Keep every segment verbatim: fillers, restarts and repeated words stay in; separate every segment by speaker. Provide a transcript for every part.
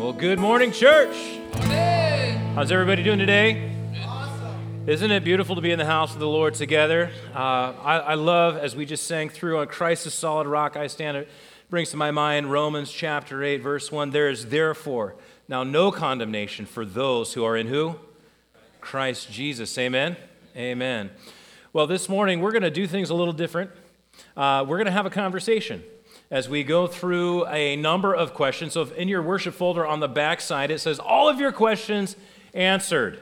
Speaker 1: Well, good morning, church.
Speaker 2: Morning.
Speaker 1: How's everybody doing today? Awesome. Isn't it beautiful to be in the house of the Lord together? Uh, I, I love, as we just sang through, on Christ the solid rock I stand, it brings to my mind Romans chapter eight, verse one. There is therefore now no condemnation for those who are in who? Christ Jesus. Amen? Amen. Well, this morning we're going to do things a little different. Uh, we're going to have a conversation as we go through a number of questions. So if in your worship folder on the back side, it says, all of your questions answered.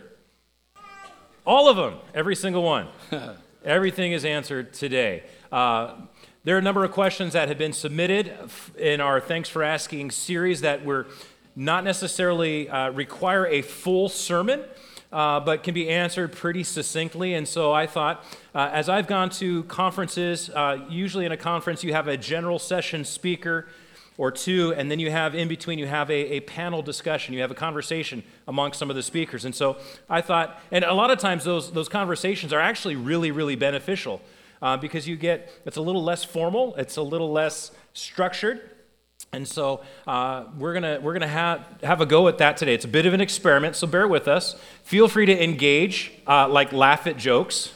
Speaker 1: All of them, every single one. Everything is answered today. Uh, there are a number of questions that have been submitted in our Thanks for Asking series that were not necessarily uh, require a full sermon, Uh, but can be answered pretty succinctly. And so I thought, uh, as I've gone to conferences, uh, usually in a conference you have a general session speaker or two, and then you have in between, you have a, a panel discussion. You have a conversation among some of the speakers. And so I thought, and a lot of times those, those conversations are actually really, really beneficial uh, because you get, it's a little less formal, it's a little less structured. And so uh, we're gonna we're gonna have have a go at that today. It's a bit of an experiment, so bear with us. Feel free to engage, uh, like laugh at jokes.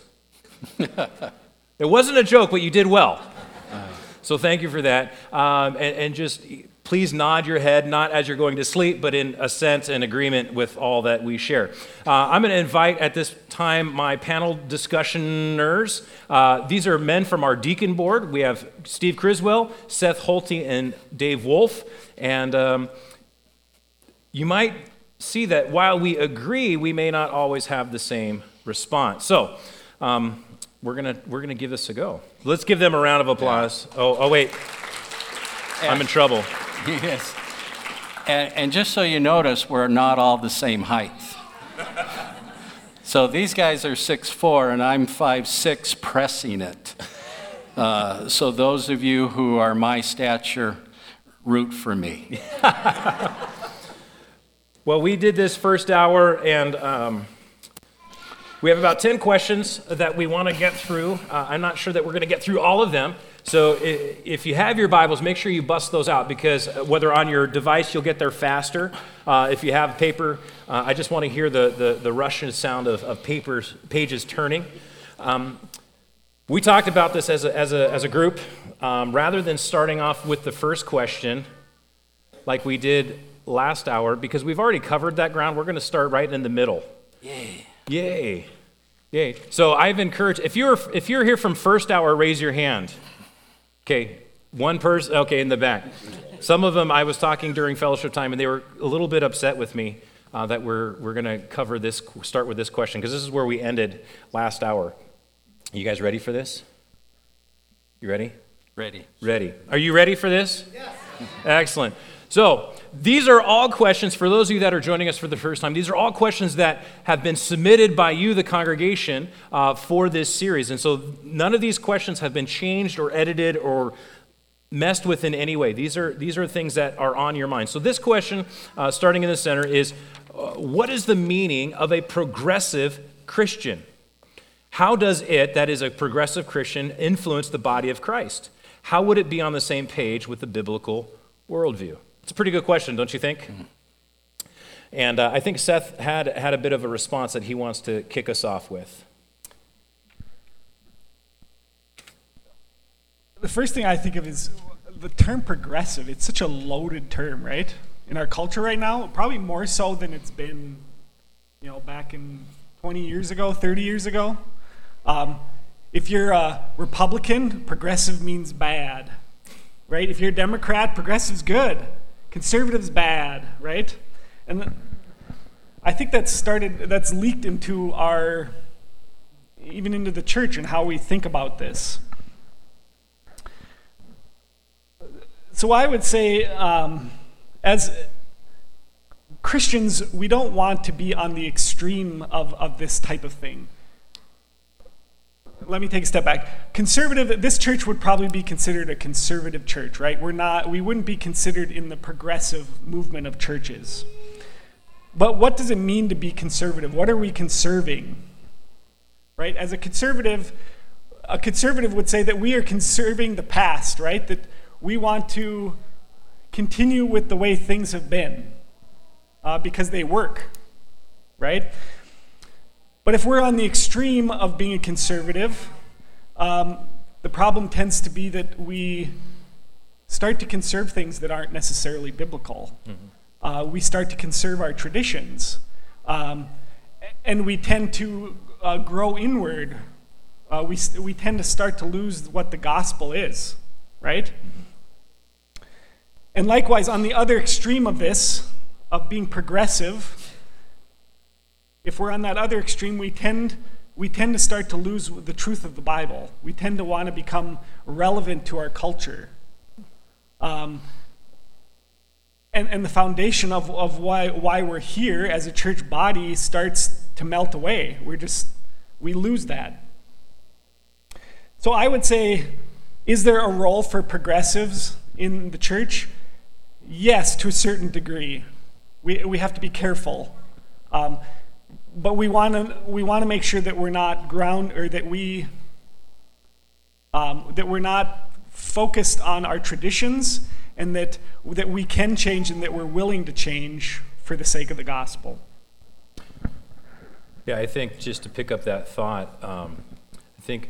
Speaker 1: It wasn't a joke, but you did well. So thank you for that. Um, and, and just please nod your head, not as you're going to sleep, but in assent and agreement with all that we share. Uh, I'm going to invite at this time my panel discussioners. Uh, these are men from our deacon board. We have Steve Criswell, Seth Holte, and Dave Wolf. And um, you might see that while we agree, we may not always have the same response. So um, we're gonna we're gonna give this a go. Let's give them a round of applause. Oh, oh wait, I'm in trouble.
Speaker 2: Yes. And, and just so you notice, we're not all the same height. So these guys are six foot four, and I'm five foot six pressing it. Uh, so those of you who are my stature, root for me.
Speaker 1: Well, we did this first hour, and um, we have about ten questions that we want to get through. Uh, I'm not sure that we're going to get through all of them. So if you have your Bibles, make sure you bust those out, because whether on your device, you'll get there faster. Uh, if you have paper, uh, I just want to hear the, the, the rushing sound of, of papers, pages turning. Um, we talked about this as a, as a, as a group. Um, rather than starting off with the first question, like we did last hour, because we've already covered that ground, we're going to start right in the middle.
Speaker 2: Yay.
Speaker 1: Yay. Yay. So I've encouraged, if you're if you're here from first hour, raise your hand. Okay, one person, okay, in the back. Some of them, I was talking during fellowship time, and they were a little bit upset with me uh, that we're we're going to cover this, start with this question, because this is where we ended last hour. You guys ready for this? You ready?
Speaker 2: Ready.
Speaker 1: Ready. Are you ready for this?
Speaker 3: Yes.
Speaker 1: Excellent. So these are all questions, for those of you that are joining us for the first time, these are all questions that have been submitted by you, the congregation, uh, for this series. And so none of these questions have been changed or edited or messed with in any way. These are these are things that are on your mind. So this question, uh, starting in the center, is uh, what is the meaning of a progressive Christian? How does it, that is a progressive Christian, influence the body of Christ? How would it be on the same page with the biblical worldview? It's a pretty good question, don't you think? Mm-hmm. And uh, I think Seth had had a bit of a response that he wants to kick us off with.
Speaker 3: The first thing I think of is the term progressive. It's such a loaded term, right? In our culture right now, probably more so than it's been, you know, back in twenty years ago, thirty years ago. Um, if you're a Republican, progressive means bad, right? If you're a Democrat, progressive's good. Conservative's bad, right? And I think that's started, that's leaked into our, even into the church and how we think about this. So I would say, um, as Christians, we don't want to be on the extreme of, of this type of thing. Let me take a step back. Conservative, this church would probably be considered a conservative church, right? We're not, we wouldn't be considered in the progressive movement of churches. But what does it mean to be conservative? What are we conserving? Right? As a conservative, a conservative would say that we are conserving the past, right? That we want to continue with the way things have been. uh, because they work, right? But if we're on the extreme of being a conservative, um, the problem tends to be that we start to conserve things that aren't necessarily biblical. Mm-hmm. Uh, we start to conserve our traditions, um, and we tend to uh, grow inward. Uh, we, we tend to start to lose what the gospel is, right? And likewise, on the other extreme of this, of being progressive, if we're on that other extreme, we tend, we tend to start to lose the truth of the Bible. We tend to want to become relevant to our culture. Um, and, and the foundation of, of why, why we're here as a church body starts to melt away. We're just, we lose that. So I would say, is there a role for progressives in the church? Yes, to a certain degree. We we have to be careful, um, but we want to we want to make sure that we're not ground or that we um, that we're not focused on our traditions, and that that we can change and that we're willing to change for the sake of the gospel.
Speaker 1: Yeah, I think just to pick up that thought, um, I think.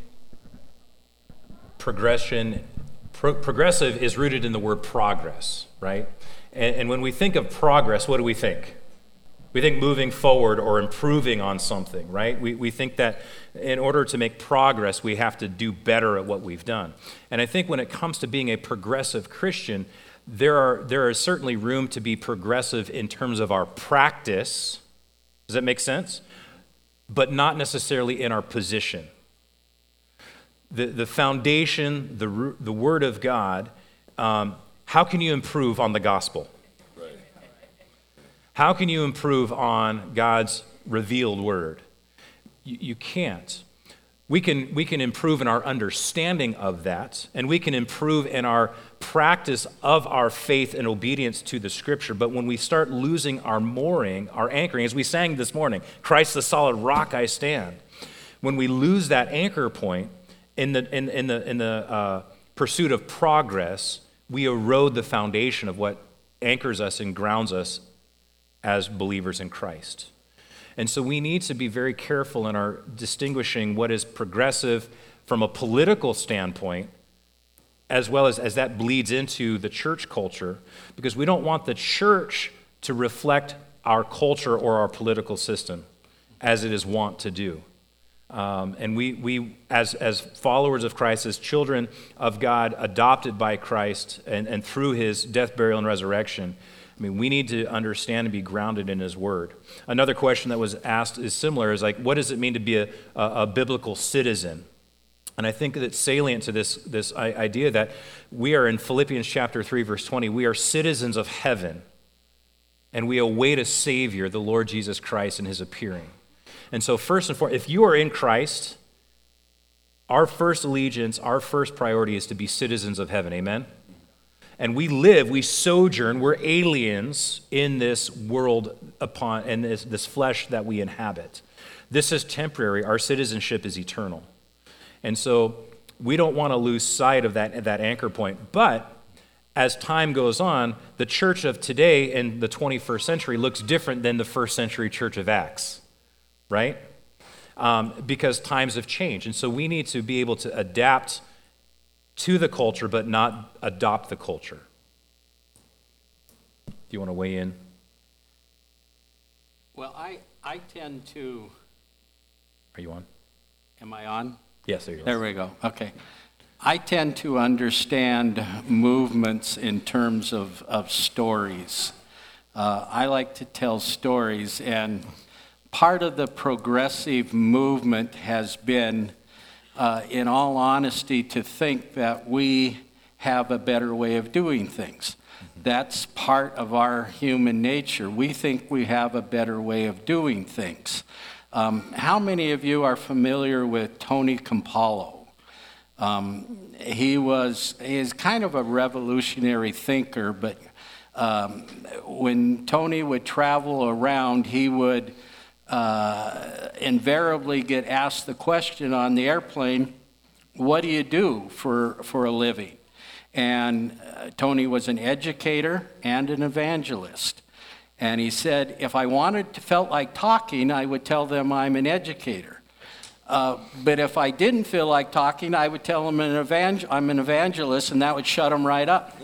Speaker 1: Progression, pro- progressive is rooted in the word progress, right? And, and when we think of progress, what do we think? We think moving forward or improving on something, right? We we think that in order to make progress, we have to do better at what we've done. And I think when it comes to being a progressive Christian, there are there is certainly room to be progressive in terms of our practice. Does that make sense? But not necessarily in our position. The, the foundation, the, the Word of God, um, how can you improve on the gospel? Right. How can you improve on God's revealed Word? You, you can't. We can, we can improve in our understanding of that, and we can improve in our practice of our faith and obedience to the Scripture. But when we start losing our mooring, our anchoring, as we sang this morning, Christ the solid rock I stand. When we lose that anchor point, In the in, in the in the uh, pursuit of progress, we erode the foundation of what anchors us and grounds us as believers in Christ. And so we need to be very careful in our distinguishing what is progressive from a political standpoint, as well as as that bleeds into the church culture, because we don't want the church to reflect our culture or our political system as it is wont to do. Um, and we, we as, as followers of Christ, as children of God, adopted by Christ and, and through his death, burial, and resurrection, I mean, we need to understand and be grounded in his word. Another question that was asked is similar, is like, what does it mean to be a, a, a biblical citizen? And I think that it's salient to this, this idea that we are in Philippians chapter three, verse twenty, we are citizens of heaven, and we await a Savior, the Lord Jesus Christ, and his appearing. And so first and foremost, if you are in Christ, our first allegiance, our first priority is to be citizens of heaven, amen? And we live, we sojourn, we're aliens in this world upon, and this, this flesh that we inhabit. This is temporary, our citizenship is eternal. And so we don't want to lose sight of that, that anchor point. But as time goes on, the church of today in the twenty-first century looks different than the first century church of Acts. Right? Um, because times have changed. And so we need to be able to adapt to the culture, but not adopt the culture. Do you want to weigh in?
Speaker 2: Well, I, I tend to...
Speaker 1: Are you on?
Speaker 2: Am I on?
Speaker 1: Yes, there you go.
Speaker 2: There we go. Okay. I tend to understand movements in terms of, of stories. Uh, I like to tell stories, and part of the progressive movement has been, uh, in all honesty, to think that we have a better way of doing things. Mm-hmm. That's part of our human nature. We think we have a better way of doing things. Um, how many of you are familiar with Tony Campolo? Um, he was he is kind of a revolutionary thinker, but um, when Tony would travel around, he would Uh, invariably get asked the question on the airplane, what do you do for, for a living? And uh, Tony was an educator and an evangelist. And he said, if I wanted to, felt like talking, I would tell them I'm an educator. Uh, but if I didn't feel like talking, I would tell them an evangel- I'm an evangelist, and that would shut them right up.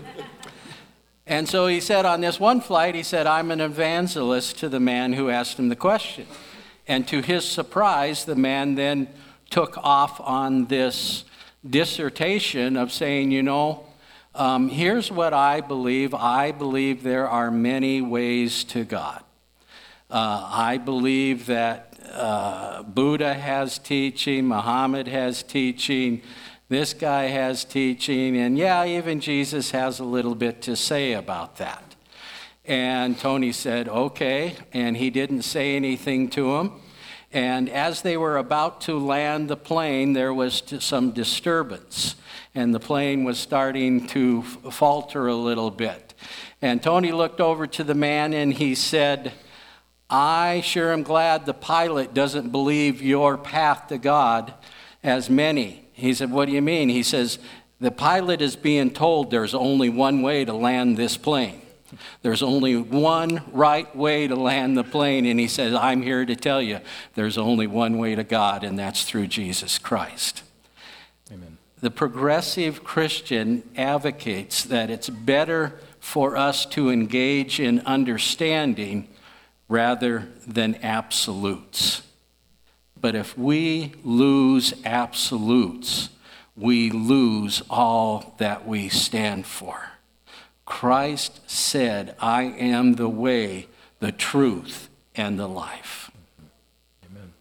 Speaker 2: And so he said on this one flight, he said, I'm an evangelist to the man who asked him the question. And to his surprise, the man then took off on this dissertation of saying, you know, um, here's what I believe. I believe there are many ways to God. Uh, I believe that uh, Buddha has teaching, Muhammad has teaching, this guy has teaching, and yeah, even Jesus has a little bit to say about that. And Tony said, okay, and he didn't say anything to him. And as they were about to land the plane, there was some disturbance, and the plane was starting to falter a little bit. And Tony looked over to the man and he said, I sure am glad the pilot doesn't believe your path to God as many. He said, what do you mean? He says, the pilot is being told there's only one way to land this plane. There's only one right way to land the plane. And he says, I'm here to tell you there's only one way to God, and that's through Jesus Christ.
Speaker 1: Amen.
Speaker 2: The progressive Christian advocates that it's better for us to engage in understanding rather than absolutes. But if we lose absolutes, we lose all that we stand for. Christ said, I am the way, the truth, and the life.
Speaker 1: Amen.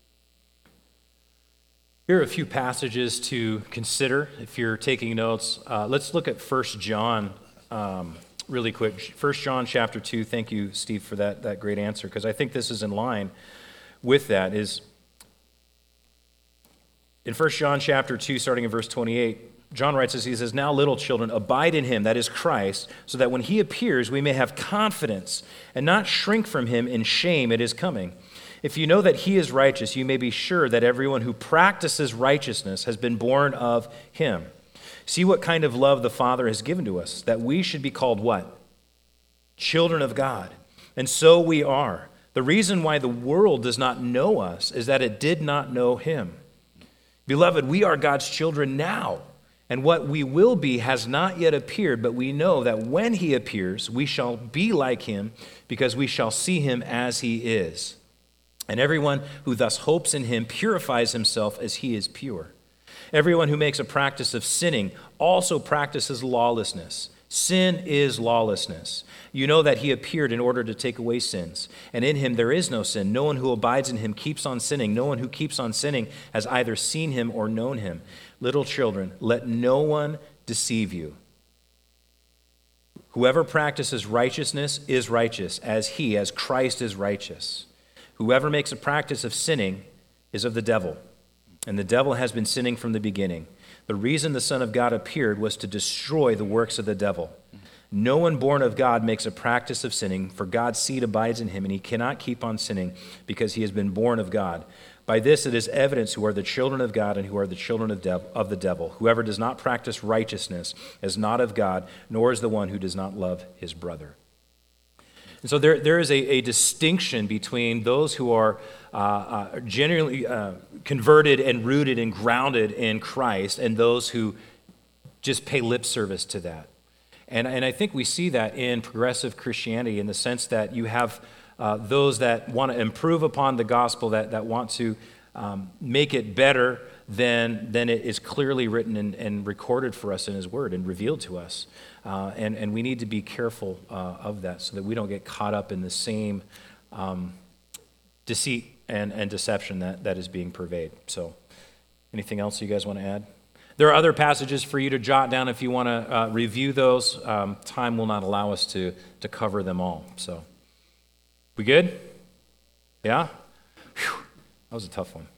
Speaker 1: Here are a few passages to consider if you're taking notes. Uh, let's look at First John um, really quick. First John chapter two. Thank you, Steve, for that, that great answer, because I think this is in line with that. Is in First John chapter two, starting in verse twenty-eight, John writes this, he says, now little children, abide in him, that is Christ, so that when he appears, we may have confidence and not shrink from him in shame at his coming. If you know that he is righteous, you may be sure that everyone who practices righteousness has been born of him. See what kind of love the Father has given to us, that we should be called what? Children of God. And so we are. The reason why the world does not know us is that it did not know him. Beloved, we are God's children now. And what we will be has not yet appeared, but we know that when he appears, we shall be like him, because we shall see him as he is. And everyone who thus hopes in him purifies himself as he is pure. Everyone who makes a practice of sinning also practices lawlessness. Sin is lawlessness. You know that he appeared in order to take away sins, and in him there is no sin. No one who abides in him keeps on sinning. No one who keeps on sinning has either seen him or known him. Little children, let no one deceive you. Whoever practices righteousness is righteous, as he, as Christ is righteous. Whoever makes a practice of sinning is of the devil, and the devil has been sinning from the beginning. The reason the Son of God appeared was to destroy the works of the devil. No one born of God makes a practice of sinning, for God's seed abides in him, and he cannot keep on sinning because he has been born of God. By this it is evidence who are the children of God and who are the children of, dev- of the devil. Whoever does not practice righteousness is not of God, nor is the one who does not love his brother. And so there, there is a, a distinction between those who are uh, uh, genuinely uh, converted and rooted and grounded in Christ and those who just pay lip service to that. And, and I think we see that in progressive Christianity in the sense that you have uh, those that want to improve upon the gospel, that, that want to um, make it better than, than it is clearly written and, and recorded for us in his word and revealed to us. Uh, and, and we need to be careful uh, of that so that we don't get caught up in the same um, deceit and, and deception that, that is being purveyed. So anything else you guys want to add? There are other passages for you to jot down if you want to uh, review those. Um, time will not allow us to, to cover them all. So, we good? Yeah? Whew. That was a tough one.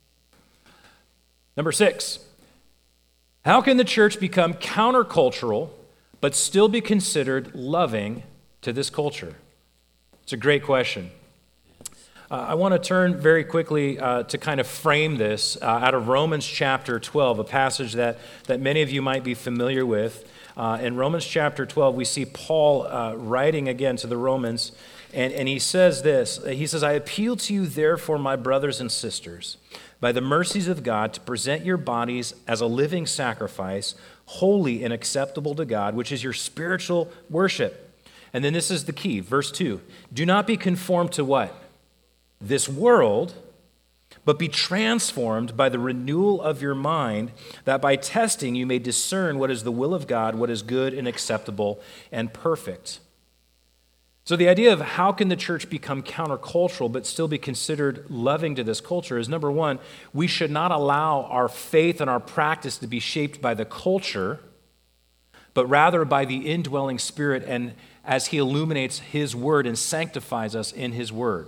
Speaker 1: Number six, how can the church become countercultural but still be considered loving to this culture? It's a great question. Uh, I want to turn very quickly uh, to kind of frame this uh, out of Romans chapter twelve, a passage that, that many of you might be familiar with. Uh, in Romans chapter twelve, we see Paul uh, writing again to the Romans, and, and he says this. He says, I appeal to you, therefore, my brothers and sisters, by the mercies of God, to present your bodies as a living sacrifice, holy and acceptable to God, which is your spiritual worship. And then this is the key, verse two. Do not be conformed to what? This world, but be transformed by the renewal of your mind, that by testing you may discern what is the will of God, what is good and acceptable and perfect. So the idea of how can the church become countercultural but still be considered loving to this culture is, number one, we should not allow our faith and our practice to be shaped by the culture, but rather by the indwelling Spirit and as he illuminates his word and sanctifies us in his word.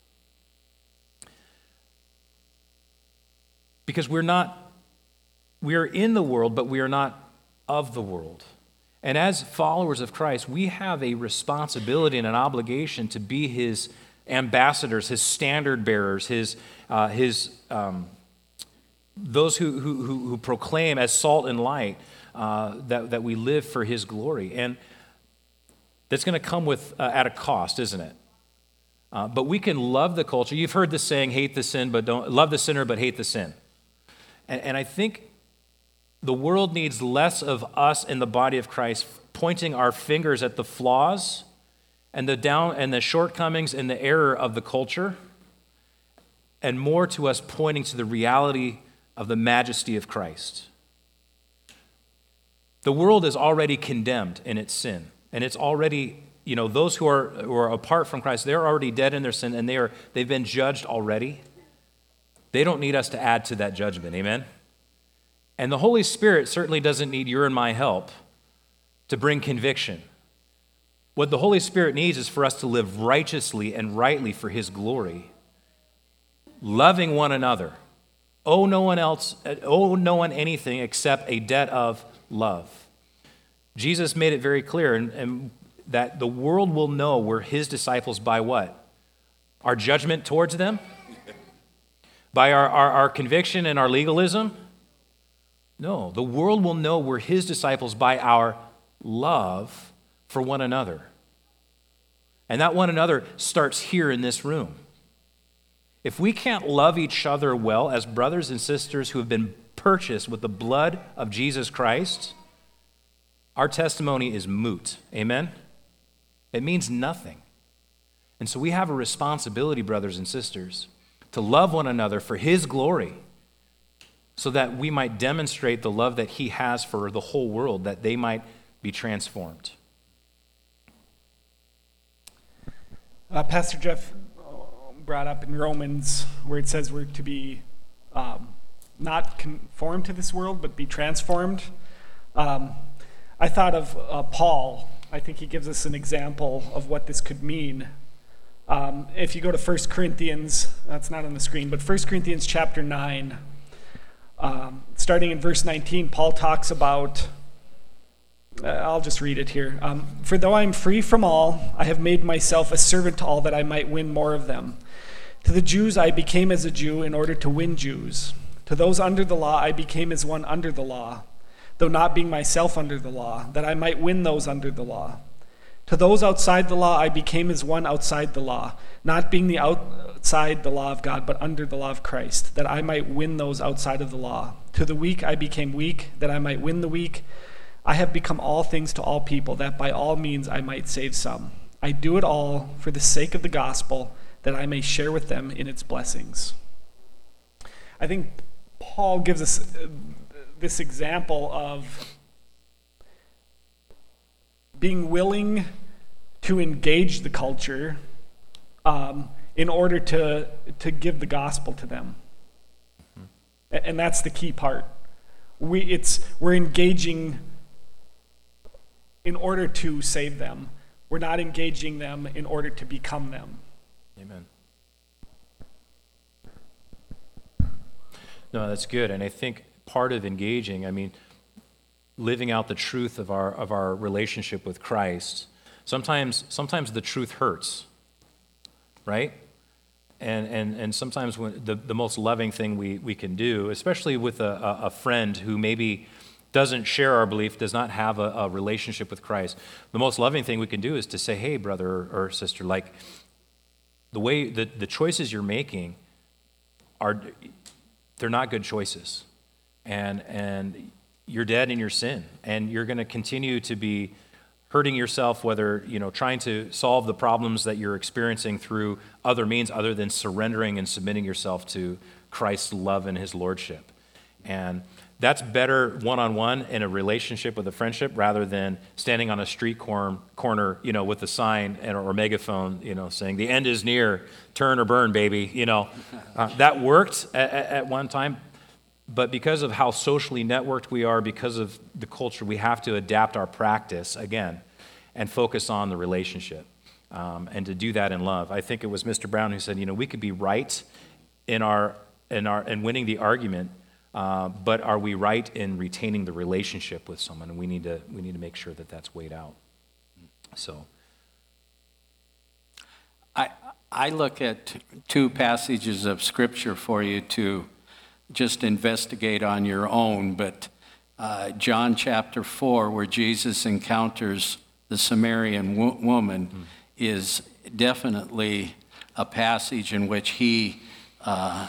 Speaker 1: Because we're not, we are in the world, but we are not of the world. And as followers of Christ, we have a responsibility and an obligation to be his ambassadors, his standard bearers, his, uh, his um, those who, who, who, who proclaim as salt and light uh, that, that we live for his glory. And that's going to come with uh, at a cost, isn't it? Uh, but we can love the culture. You've heard the saying, hate the sin, but don't love the sinner, but hate the sin. And, and I think the world needs less of us in the body of Christ pointing our fingers at the flaws and the down and the shortcomings and the error of the culture, and more to us pointing to the reality of the majesty of Christ. The world is already condemned in its sin, and it's already, you know, those who are who are apart from Christ, they're already dead in their sin, and they are they've been judged already. They don't need us to add to that judgment, amen? And the Holy Spirit certainly doesn't need your and my help to bring conviction. What the Holy Spirit needs is for us to live righteously and rightly for his glory, loving one another. Owe no one else, owe no one anything except a debt of love. Jesus made it very clear and, and that the world will know we're his disciples by what? Our judgment towards them? By our, our, our conviction and our legalism? No, the world will know we're his disciples by our love for one another. And that one another starts here in this room. If we can't love each other well as brothers and sisters who have been purchased with the blood of Jesus Christ, our testimony is moot. Amen? It means nothing. And so we have a responsibility, brothers and sisters, to love one another for his glory, so that we might demonstrate the love that he has for the whole world, that they might be transformed.
Speaker 3: Uh, Pastor Jeff brought up in Romans where it says we're to be um, not conformed to this world, but be transformed. Um, I thought of uh, Paul. I think he gives us an example of what this could mean. Um, if you go to First Corinthians, that's not on the screen, but First Corinthians chapter nine, um, starting in verse nineteen, Paul talks about, uh, I'll just read it here. Um, For though I am free from all, I have made myself a servant to all that I might win more of them. To the Jews I became as a Jew in order to win Jews. To those under the law I became as one under the law, though not being myself under the law, that I might win those under the law. To those outside the law I became as one outside the law, not being the outside the law of God, but under the law of Christ, that I might win those outside of the law. To the weak I became weak, that I might win the weak. I have become all things to all people, that by all means I might save some. I do it all for the sake of the gospel, that I may share with them in its blessings. I think Paul gives us this example of being willing to engage the culture um, in order to, to give the gospel to them. Mm-hmm. And that's the key part. We, it's, we're engaging in order to save them. We're not engaging them in order to become them.
Speaker 1: Amen. No, that's good. And I think part of engaging, I mean, living out the truth of our of our relationship with Christ, sometimes sometimes the truth hurts, right? and, and, and sometimes when the, the most loving thing we, we can do, especially with a, a, a friend who maybe doesn't share our belief, does not have a, a relationship with Christ, the most loving thing we can do is to say, hey, brother or, or sister, like the way, the, the choices you're making are, they're not good choices. And, and you're dead in your sin, and you're going to continue to be hurting yourself, whether, you know, trying to solve the problems that you're experiencing through other means other than surrendering and submitting yourself to Christ's love and his lordship. And that's better one-on-one in a relationship with a friendship rather than standing on a street corn, corner, you know, with a sign and, or megaphone, you know, saying the end is near, turn or burn, baby, you know. Uh, that worked at, at one time. But because of how socially networked we are, because of the culture, we have to adapt our practice, again, and focus on the relationship, um, and to do that in love. I think it was Mister Brown who said, you know, we could be right in our in our in winning the argument, uh, but are we right in retaining the relationship with someone? And we need to we need to make sure that that's weighed out. So,
Speaker 2: I I look at two passages of Scripture for you to just investigate on your own, but uh, John chapter four, where Jesus encounters the Samaritan wo- woman, mm. is definitely a passage in which he uh,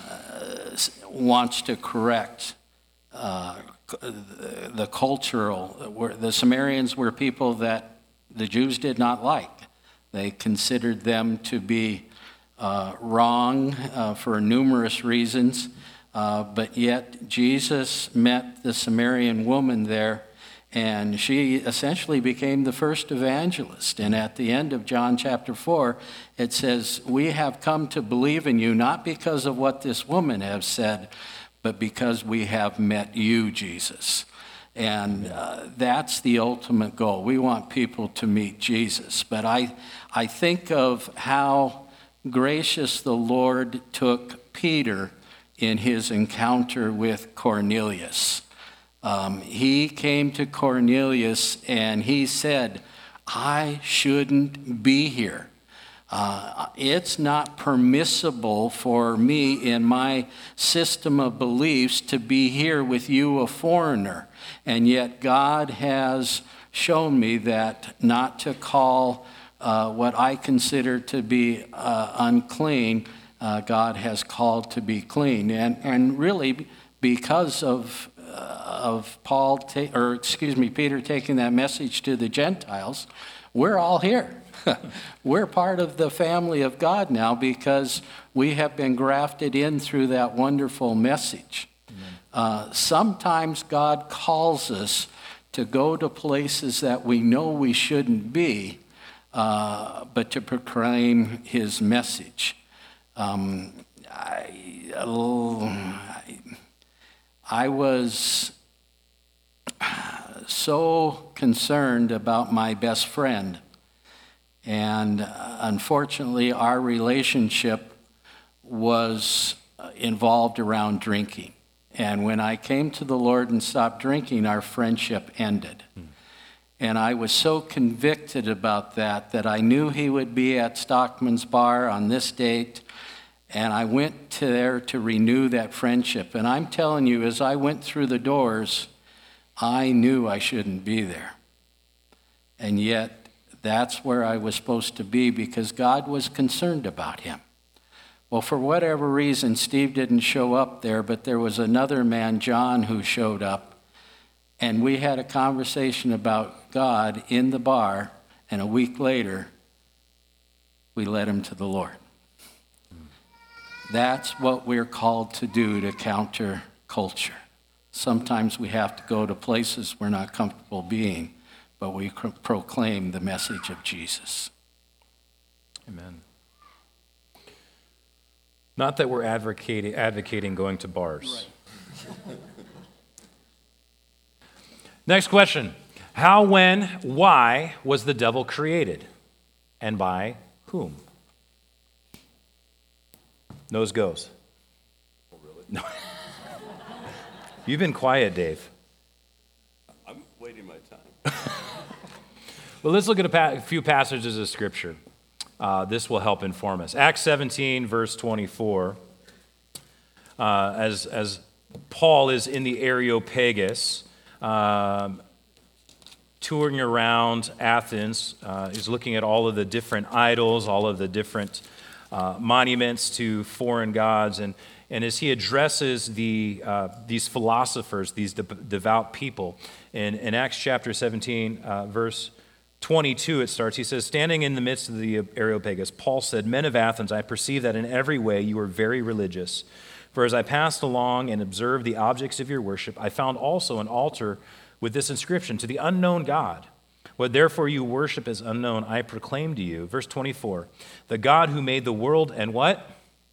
Speaker 2: wants to correct uh, the, the cultural. Where the Samaritans were people that the Jews did not like. They considered them to be uh, wrong uh, for numerous reasons. Uh, but yet Jesus met the Samaritan woman there, and she essentially became the first evangelist. And at the end of John chapter four, it says, we have come to believe in you, not because of what this woman has said, but because we have met you, Jesus. And uh, that's the ultimate goal. We want people to meet Jesus. But I, I think of how gracious the Lord took Peter in his encounter with Cornelius. Um, he came to Cornelius and he said, I shouldn't be here. Uh, it's not permissible for me in my system of beliefs to be here with you, a foreigner. And yet God has shown me that not to call uh, what I consider to be uh, unclean, Uh, God has called to be clean, and and really because of uh, of Paul ta- or excuse me Peter taking that message to the Gentiles, we're all here. We're part of the family of God now because we have been grafted in through that wonderful message. Uh, sometimes God calls us to go to places that we know we shouldn't be, uh, but to proclaim His message. Um, I, I was so concerned about my best friend, and unfortunately our relationship was involved around drinking. And when I came to the Lord and stopped drinking, our friendship ended. Hmm. And I was so convicted about that that I knew he would be at Stockman's Bar on this date. And I went to there to renew that friendship. And I'm telling you, as I went through the doors, I knew I shouldn't be there. And yet, that's where I was supposed to be because God was concerned about him. Well, for whatever reason, Steve didn't show up there, but there was another man, John, who showed up. And we had a conversation about God in the bar, and a week later, we led him to the Lord. That's what we're called to do to counter culture. Sometimes we have to go to places we're not comfortable being, but we proclaim the message of Jesus.
Speaker 1: Amen. Not that we're advocating, advocating going to bars. Right. Next question. How, when, why was the devil created? And by whom? Nose goes.
Speaker 4: Oh, really?
Speaker 1: No. You've been quiet, Dave.
Speaker 4: I'm waiting my time.
Speaker 1: Well, let's look at a, pa- a few passages of Scripture. uh, this will help inform us. Acts seventeen, verse twenty-four, uh, as, as Paul is in the Areopagus, um, touring around Athens, uh, he's looking at all of the different idols, all of the different uh, monuments to foreign gods, and And as he addresses the, uh, these philosophers, these de- devout people, in, in Acts chapter seventeen, uh, verse twenty-two, it starts, he says, standing in the midst of the Areopagus, Paul said, men of Athens, I perceive that in every way you are very religious. For as I passed along and observed the objects of your worship, I found also an altar with this inscription, to the unknown God. What therefore you worship as unknown, I proclaim to you. Verse twenty-four, the God who made the world and what?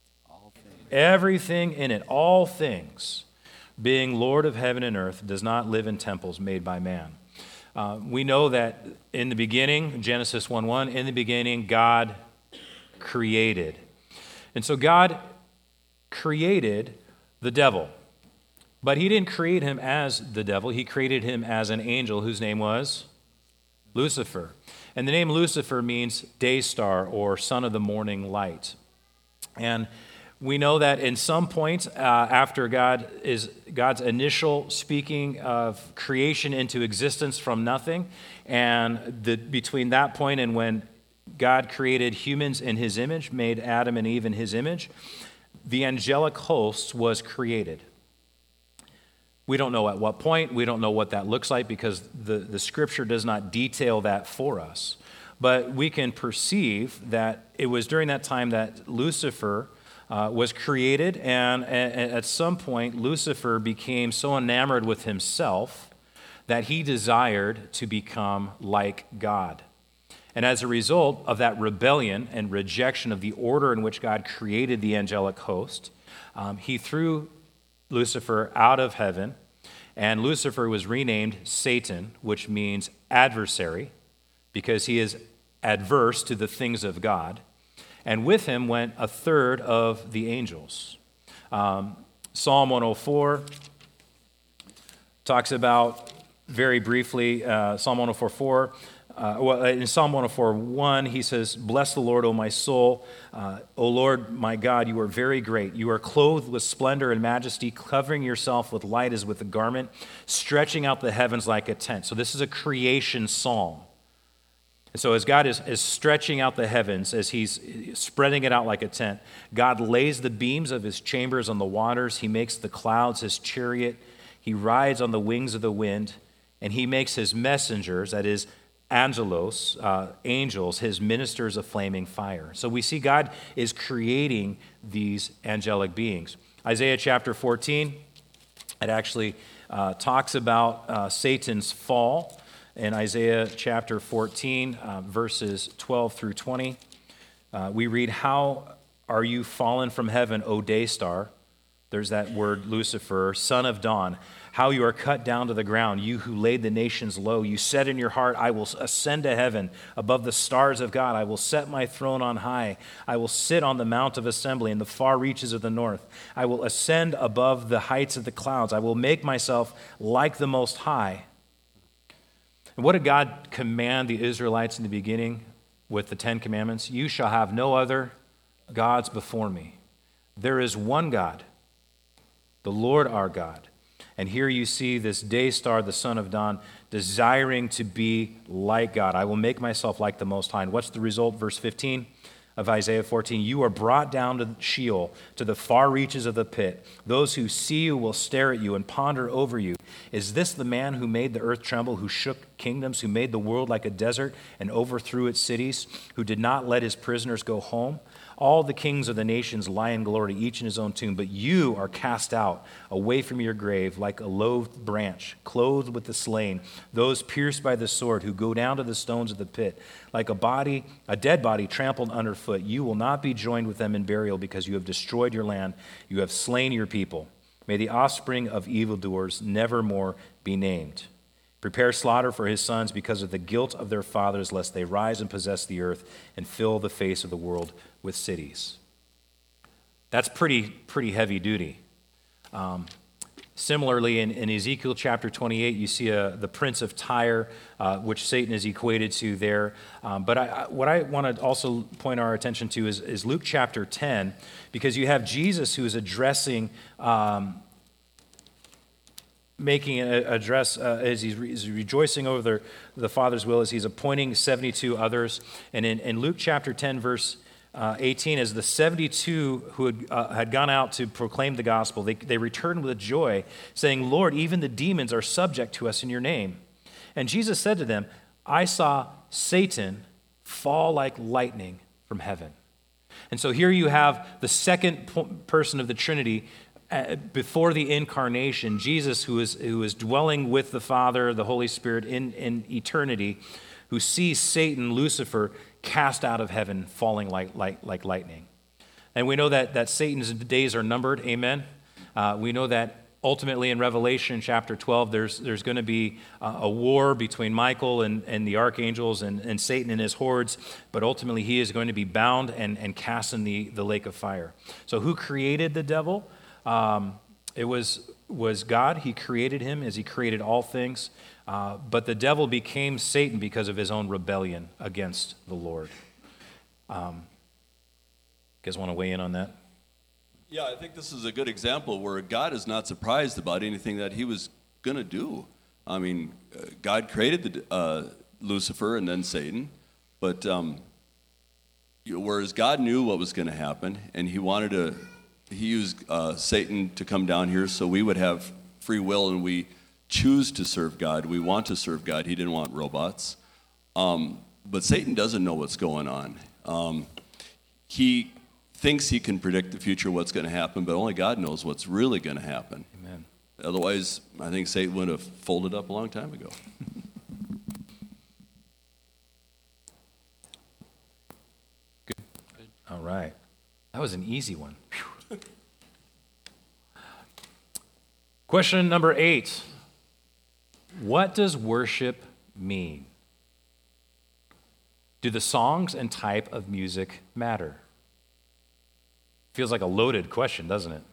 Speaker 1: Everything in it, all things, being Lord of heaven and earth, does not live in temples made by man. Uh, we know that in the beginning, Genesis one one, in the beginning, God created. And so God created the devil. But he didn't create him as the devil. He created him as an angel whose name was Lucifer. And the name Lucifer means day star or son of the morning light. And we know that in some point uh, after God is God's initial speaking of creation into existence from nothing, and the, between that point and when God created humans in his image, made Adam and Eve in his image, the angelic host was created. We don't know at what point, we don't know what that looks like because the, the scripture does not detail that for us. But we can perceive that it was during that time that Lucifer Uh, was created, and a- at some point, Lucifer became so enamored with himself that he desired to become like God. And as a result of that rebellion and rejection of the order in which God created the angelic host, um, he threw Lucifer out of heaven, and Lucifer was renamed Satan, which means adversary, because he is adverse to the things of God. And with him went a third of the angels. Um, Psalm one oh four talks about, very briefly, uh, Psalm one oh four four. Uh, well, in Psalm one oh four one, he says, bless the Lord, O my soul. Uh, O Lord, my God, you are very great. You are clothed with splendor and majesty, covering yourself with light as with a garment, stretching out the heavens like a tent. So this is a creation psalm. And so as God is, is stretching out the heavens, as he's spreading it out like a tent, God lays the beams of his chambers on the waters. He makes the clouds his chariot. He rides on the wings of the wind. And he makes his messengers, that is, angelos, uh, angels, his ministers of flaming fire. So we see God is creating these angelic beings. Isaiah chapter fourteen, it actually uh, talks about uh, Satan's fall. In Isaiah chapter fourteen, uh, verses twelve through twenty, uh, we read, how are you fallen from heaven, O day star? There's that word Lucifer, son of dawn. How you are cut down to the ground, you who laid the nations low. You said in your heart, I will ascend to heaven above the stars of God. I will set my throne on high. I will sit on the mount of assembly in the far reaches of the north. I will ascend above the heights of the clouds. I will make myself like the Most High. And what did God command the Israelites in the beginning with the Ten Commandments? You shall have no other gods before me. There is one God, the Lord our God. And here you see this day star, the son of dawn, desiring to be like God. I will make myself like the Most High. And what's the result? Verse fifteen of Isaiah fourteen. You are brought down to Sheol, to the far reaches of the pit. Those who see you will stare at you and ponder over you. Is this the man who made the earth tremble, who shook kingdoms, who made the world like a desert and overthrew its cities, who did not let his prisoners go home? All the kings of the nations lie in glory, each in his own tomb, but you are cast out away from your grave like a loathed branch, clothed with the slain, those pierced by the sword who go down to the stones of the pit. Like a body, a dead body trampled underfoot, you will not be joined with them in burial because you have destroyed your land, you have slain your people. May the offspring of evildoers never more be named. Prepare slaughter for his sons because of the guilt of their fathers, lest they rise and possess the earth and fill the face of the world with cities. That's pretty, pretty heavy duty. Um, Similarly, in, in Ezekiel chapter twenty-eight, you see a, the prince of Tyre, uh, which Satan is equated to there. Um, but I, I, what I want to also point our attention to is, is Luke chapter ten, because you have Jesus who is addressing, um, making an address uh, as he's, re, he's rejoicing over the, the Father's will, as he's appointing seventy-two others. And in, in Luke chapter ten, verse Uh, eighteen, as the seventy-two who had, uh, had gone out to proclaim the gospel, they, they returned with joy, saying, Lord, even the demons are subject to us in your name. And Jesus said to them, I saw Satan fall like lightning from heaven. And so here you have the second person of the Trinity uh, before the incarnation, Jesus, who is, who is dwelling with the Father, the Holy Spirit in, in eternity, who sees Satan, Lucifer, cast out of heaven, falling like, like, like lightning. And we know that, that Satan's days are numbered, amen? Uh, we know that ultimately in Revelation chapter twelve, there's, there's going to be uh, a war between Michael and, and the archangels and, and Satan and his hordes, but ultimately he is going to be bound and, and cast in the, the lake of fire. So who created the devil? Um, it was, was God. He created him as he created all things. Uh, but the devil became Satan because of his own rebellion against the Lord. Um, you guys want to weigh in on that?
Speaker 4: Yeah, I think this is a good example where God is not surprised about anything that he was going to do. I mean, uh, God created the, uh, Lucifer and then Satan, but um, you know, whereas God knew what was going to happen, and he wanted to, he used uh, Satan to come down here so we would have free will and we choose to serve God. We want to serve God. He didn't want robots. Um, but Satan doesn't know what's going on. Um, he thinks he can predict the future, what's going to happen, but only God knows what's really going to happen.
Speaker 1: Amen.
Speaker 4: Otherwise, I think Satan would have folded up a long time ago.
Speaker 1: Good. All right. That was an easy one. Whew. Question number eight. What does worship mean? Do the songs and type of music matter? Feels like a loaded question, doesn't it?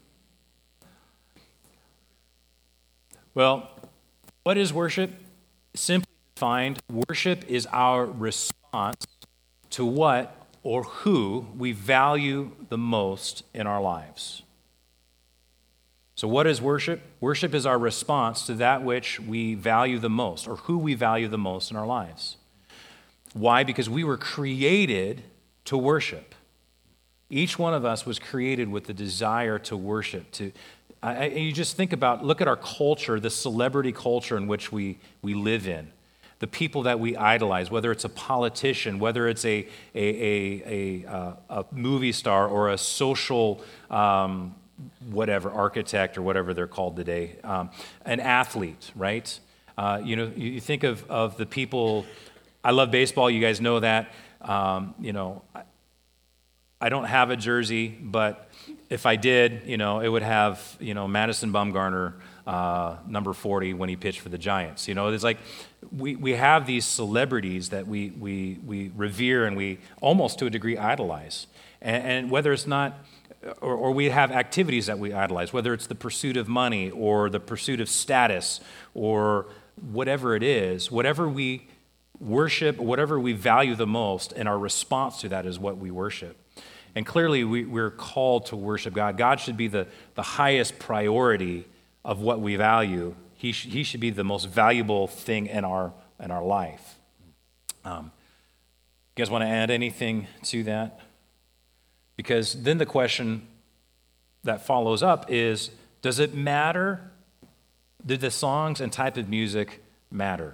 Speaker 1: Well, what is worship? Simply defined, worship is our response to what or who we value the most in our lives. So what is worship? Worship is our response to that which we value the most, or who we value the most in our lives. Why? Because we were created to worship. Each one of us was created with the desire to worship. To, I, you just think about, look at our culture, the celebrity culture in which we, we live in. The people that we idolize, whether it's a politician, whether it's a, a, a, a, a, a movie star or a social um, whatever, architect or whatever they're called today, um, an athlete, right? Uh, you know, you think of, of the people, I love baseball, you guys know that. Um, you know, I, I don't have a jersey, but if I did, you know, it would have, you know, Madison Bumgarner, uh, number forty when he pitched for the Giants. You know, it's like we, we have these celebrities that we, we, we revere and we almost to a degree idolize. And, and whether it's not, Or, or we have activities that we idolize, whether it's the pursuit of money or the pursuit of status or whatever it is, whatever we worship, whatever we value the most, and our response to that is what we worship. And clearly we, we're called to worship God. God should be the, the highest priority of what we value. He, sh- he should be the most valuable thing in our, in our life. Um, you guys want to add anything to that? Because then the question that follows up is, does it matter? Did the songs and type of music matter?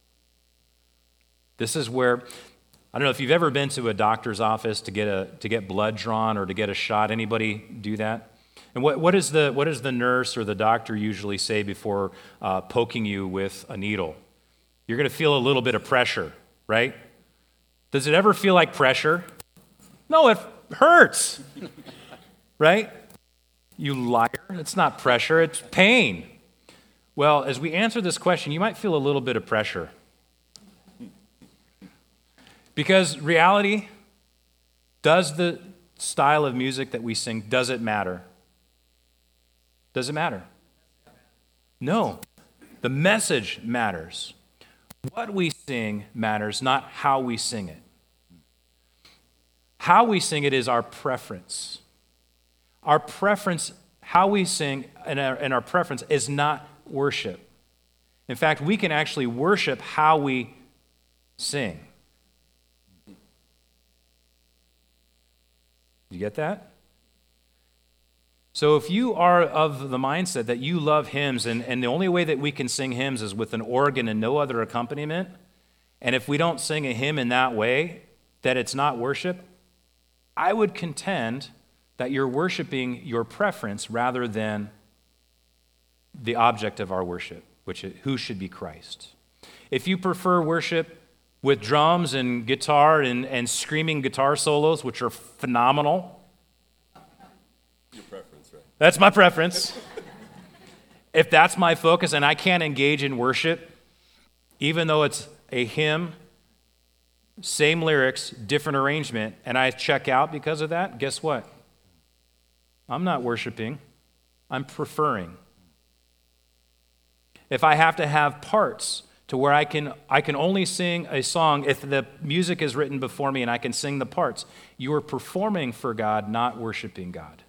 Speaker 1: This is where, I don't know if you've ever been to a doctor's office to get a to get blood drawn or to get a shot. Anybody do that? And what, what, is the, what does the nurse or the doctor usually say before uh, poking you with a needle? You're going to feel a little bit of pressure, right? Does it ever feel like pressure? No, it hurts, right? You liar. It's not pressure, it's pain. Well, as we answer this question, you might feel a little bit of pressure. Because reality, does the style of music that we sing, does it matter? Does it matter? No. The message matters. What we sing matters, not how we sing it. How we sing it is our preference. Our preference, how we sing and our, and our preference is not worship. In fact, we can actually worship how we sing. You get that? So if you are of the mindset that you love hymns, and, and the only way that we can sing hymns is with an organ and no other accompaniment, and if we don't sing a hymn in that way, that it's not worship, I would contend that you're worshiping your preference rather than the object of our worship, which is who should be Christ. If you prefer worship with drums and guitar and, and screaming guitar solos, which are phenomenal,
Speaker 4: Your preference, right?
Speaker 1: that's my preference. If that's my focus and I can't engage in worship, even though it's a hymn, same lyrics, different arrangement, and I check out because of that, guess what? I'm not worshiping, I'm preferring. If I have to have parts to where I can I can only sing a song if the music is written before me and I can sing the parts, you are performing for God, not worshiping God.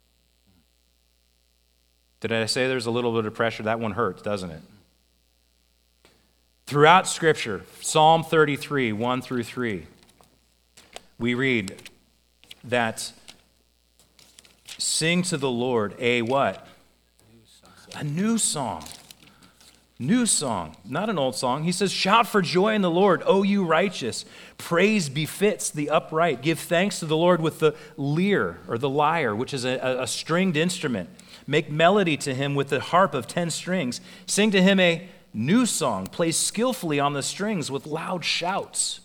Speaker 1: Did I say there's a little bit of pressure? That one hurts, doesn't it? Throughout Scripture, Psalm thirty-three, one through three, we read that sing to the Lord a what? A new song. New song, not an old song. He says, shout for joy in the Lord, O you righteous. Praise befits the upright. Give thanks to the Lord with the lyre, or the lyre, which is a, a stringed instrument. Make melody to him with the harp of ten strings. Sing to him a new song. Play skillfully on the strings with loud shouts.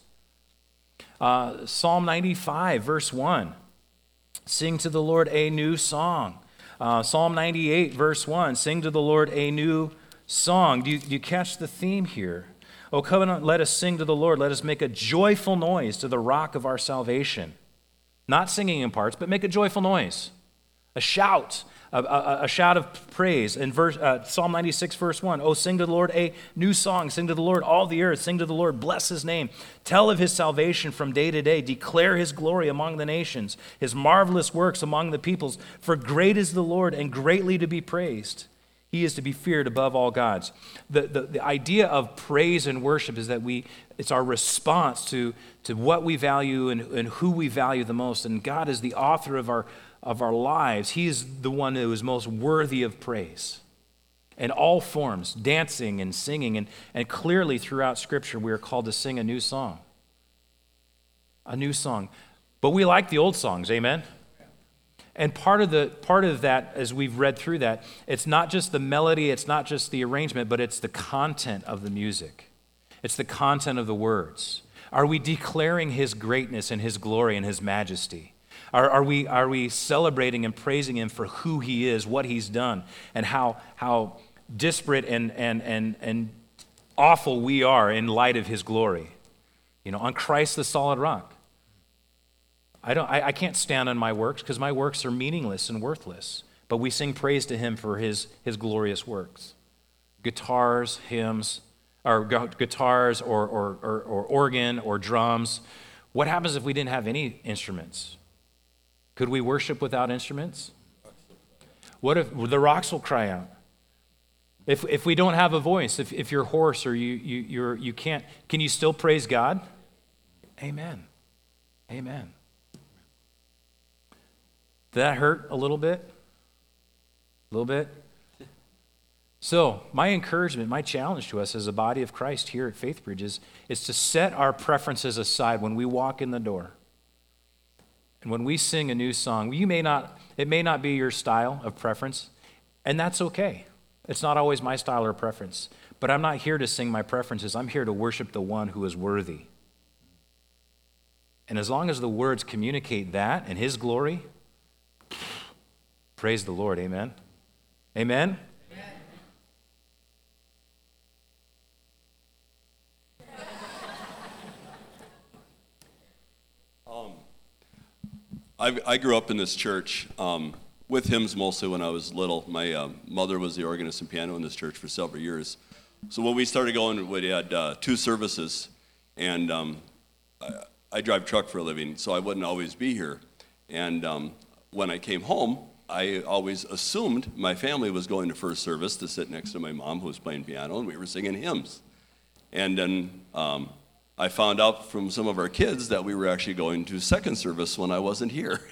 Speaker 1: Uh, Psalm ninety-five, verse one. Sing to the Lord a new song. Uh, Psalm ninety-eight, verse one. Sing to the Lord a new song. Do you, do you catch the theme here? O covenant, let us sing to the Lord. Let us make a joyful noise to the rock of our salvation. Not singing in parts, but make a joyful noise. A shout. A, a, a shout of praise. In verse, uh, Psalm ninety-six, verse one, oh, sing to the Lord a new song. Sing to the Lord all the earth. Sing to the Lord, bless his name. Tell of his salvation from day to day. Declare his glory among the nations, his marvelous works among the peoples. For great is the Lord and greatly to be praised. He is to be feared above all gods. The, the, the idea of praise and worship is that we it's our response to, to what we value and, and who we value the most. And God is the author of our of our lives. He is the one who is most worthy of praise. In all forms, dancing and singing, and, and clearly throughout Scripture we are called to sing a new song. A new song. But we like the old songs, amen? And part of the part of that, as we've read through that, it's not just the melody, it's not just the arrangement, but it's the content of the music. It's the content of the words. Are we declaring his greatness and his glory and his majesty? Are, are we are we celebrating and praising him for who he is, what he's done, and how how disparate and and and and awful we are in light of his glory? You know, on Christ the solid rock. I don't I, I can't stand on my works because my works are meaningless and worthless. But we sing praise to him for his his glorious works. Guitars, hymns, or gu- guitars or, or or or organ or drums. What happens if we didn't have any instruments? Could we worship without instruments? What if the rocks will cry out? If if we don't have a voice, if, if you're hoarse or you you you're you can't, can you still praise God? Amen. Amen. Did that hurt a little bit? A little bit? So my encouragement, my challenge to us as a body of Christ here at Faithbridge is, is to set our preferences aside when we walk in the door. And when we sing a new song, you may not, it may not be your style of preference, and that's okay. It's not always my style or preference. But I'm not here to sing my preferences. I'm here to worship the one who is worthy. And as long as the words communicate that and his glory, praise the Lord, amen? Amen?
Speaker 4: I, I grew up in this church, um, with hymns mostly when I was little. My uh, mother was the organist and piano in this church for several years. So when we started going, we had uh, two services, and um, I, I drive truck for a living, so I wouldn't always be here. And um, when I came home, I always assumed my family was going to first service to sit next to my mom, who was playing piano, and we were singing hymns. And then um, I found out from some of our kids that we were actually going to second service when I wasn't here.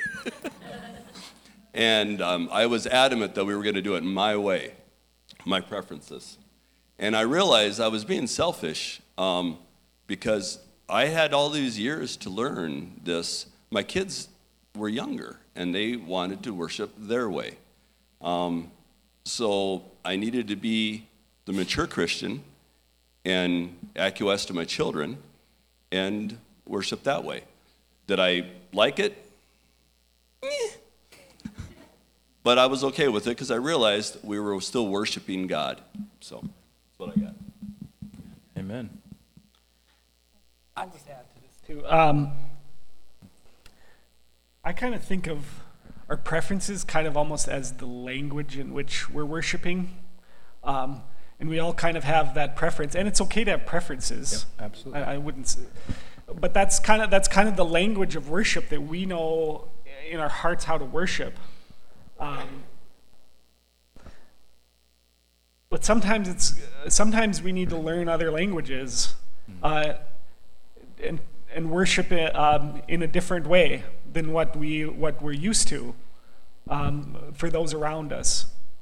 Speaker 4: And um, I was adamant that we were going to do it my way, my preferences. And I realized I was being selfish um, because I had all these years to learn this. My kids were younger, and they wanted to worship their way. Um, so I needed to be the mature Christian and acquiesce to my children and worship that way. Did I like it? Eh. But I was okay with it because I realized we were still worshiping God. So that's what I got.
Speaker 1: Amen.
Speaker 3: I'll just add to this too. Um, I kind of think of our preferences kind of almost as the language in which we're worshiping. Um, and we all kind of have that preference, and it's okay to have preferences.
Speaker 1: Yep, absolutely.
Speaker 3: I, I wouldn't say, but that's kind of that's kind of the language of worship that we know in our hearts how to worship. Um, but sometimes it's sometimes we need to learn other languages uh, and and worship it um, in a different way than what we what we're used to um, for those around us.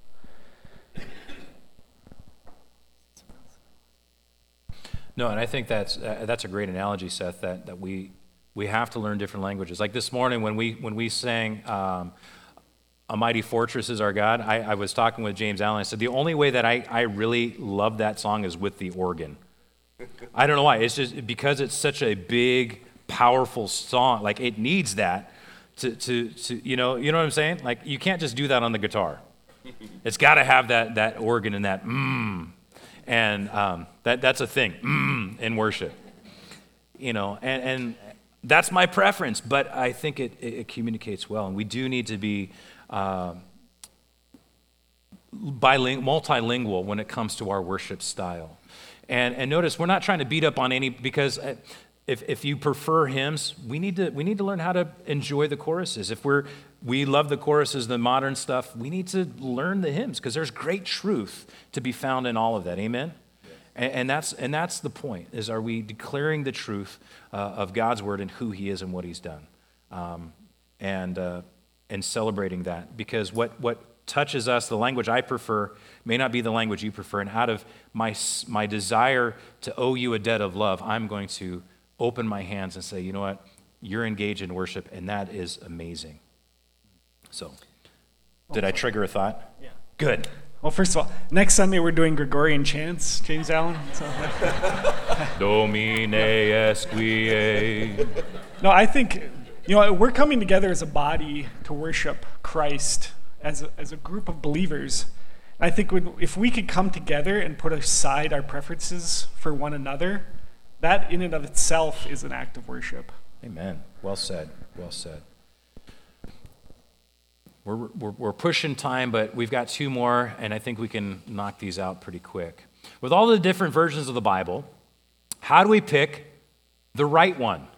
Speaker 1: No, and I think that's uh, that's a great analogy, Seth. That that we we have to learn different languages. Like this morning when we when we sang. Um, A Mighty Fortress is Our God. I, I was talking with James Allen. I said, the only way that I, I really love that song is with the organ. I don't know why. It's just because it's such a big, powerful song. Like, it needs that to, to, to you know, you know what I'm saying? Like, you can't just do that on the guitar. It's got to have that, that organ and that mmm. And um, that, that's a thing, mmm, in worship. You know, and, and that's my preference, but I think it, it, it communicates well. And we do need to be Uh, biling- multilingual when it comes to our worship style. And and notice we're not trying to beat up on any, because if if you prefer hymns, we need to we need to learn how to enjoy the choruses. If we're we love the choruses, the modern stuff, we need to learn the hymns because there's great truth to be found in all of that. Amen. And, and that's and that's the point: is are we declaring the truth uh, of God's word and who He is and what He's done, um, and uh, and celebrating that, because what, what touches us, the language I prefer, may not be the language you prefer, and out of my, my desire to owe you a debt of love, I'm going to open my hands and say, you know what, you're engaged in worship, and that is amazing. So, did I trigger a thought?
Speaker 3: Yeah.
Speaker 1: Good.
Speaker 3: Well, first of all, next Sunday we're doing Gregorian chants, James Allen. So.
Speaker 1: Domine esquie.
Speaker 3: No, I think, you know, we're coming together as a body to worship Christ as a, as a group of believers. I think when, if we could come together and put aside our preferences for one another, that in and of itself is an act of worship.
Speaker 1: Amen. Well said. Well said. We're, we're, we're pushing time, but we've got two more, and I think we can knock these out pretty quick. With all the different versions of the Bible, how do we pick the right one?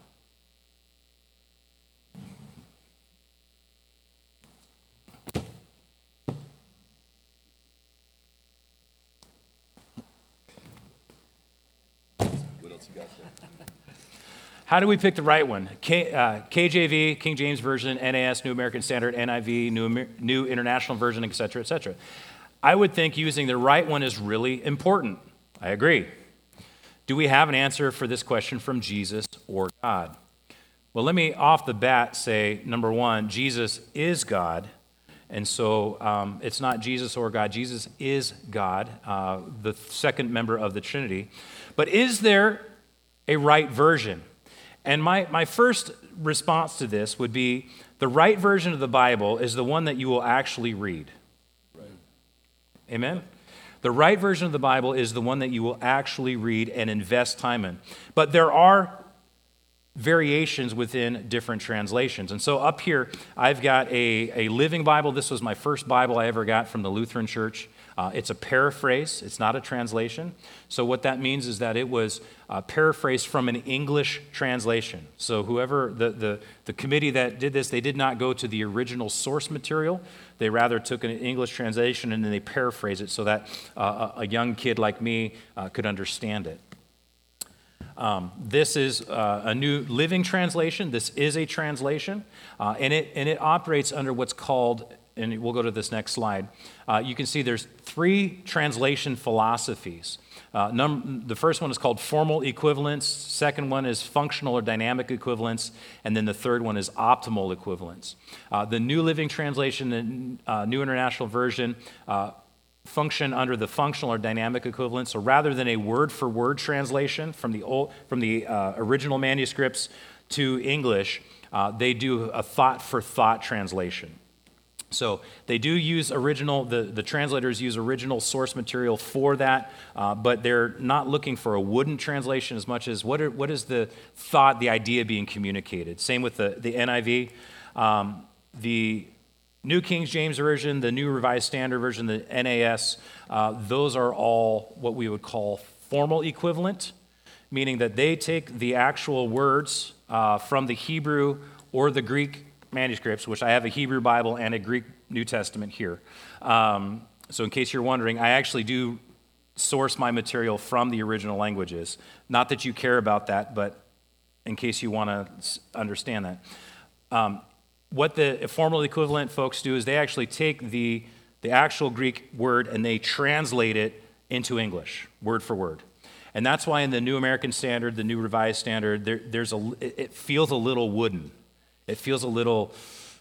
Speaker 1: How do we pick the right one? K, uh, K J V, King James Version, N A S, New American Standard, N I V, New, New International Version, et cetera, et cetera. I would think using the right one is really important. I agree. Do we have an answer for this question from Jesus or God? Well, let me off the bat say, number one, Jesus is God. And so um, it's not Jesus or God. Jesus is God, uh, the second member of the Trinity. But is there a right version? And my, my first response to this would be the right version of the Bible is the one that you will actually read. Right. Amen? The right version of the Bible is the one that you will actually read and invest time in. But there are variations within different translations. And so up here, I've got a, a Living Bible. This was my first Bible I ever got from the Lutheran Church. Uh, it's a paraphrase. It's not a translation. So what that means is that it was uh, paraphrased from an English translation. So whoever, the, the, the committee that did this, they did not go to the original source material. They rather took an English translation and then they paraphrased it so that uh, a, a young kid like me uh, could understand it. Um, this is uh, a New Living Translation. This is a translation, uh, and it and it operates under what's called, and we'll go to this next slide. Uh, you can see there's three translation philosophies. Uh, num- the first one is called formal equivalence. Second one is functional or dynamic equivalence, and then the third one is optimal equivalence. Uh, the New Living Translation, the uh, New International Version, uh, function under the functional or dynamic equivalence. So rather than a word-for-word translation from the old, from the uh, original manuscripts to English, uh, they do a thought-for-thought translation. So they do use original, the, the translators use original source material for that, uh, but they're not looking for a wooden translation as much as what, are, what is the thought, the idea being communicated. Same with the, the N I V. Um, the New King James Version, the New Revised Standard Version, the N A S, uh, those are all what we would call formal equivalent, meaning that they take the actual words uh, from the Hebrew or the Greek manuscripts, which I have a Hebrew Bible and a Greek New Testament here. Um, so in case you're wondering, I actually do source my material from the original languages. Not that you care about that, but in case you want to understand that. Um, What the formal equivalent folks do is they actually take the, the actual Greek word and they translate it into English, word for word. And that's why in the New American Standard, the New Revised Standard, there, there's a, it feels a little wooden. It feels a little